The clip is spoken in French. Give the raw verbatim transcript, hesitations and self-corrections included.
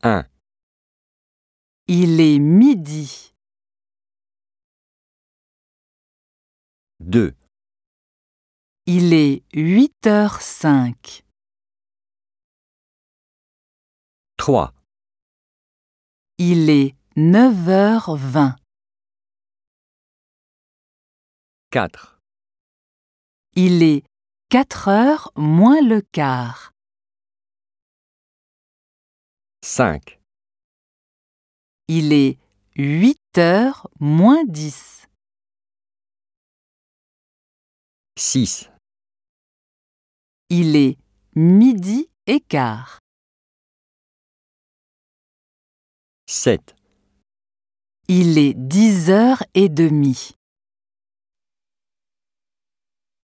un. Il est midi. deux. Il est huit heures cinq. trois. Il est neuf heures vingt. quatre. Il est quatre heures moins le quart. cinq. Il est huit heures moins dix. six. Il est midi et quart. sept. Il est dix heures et demie.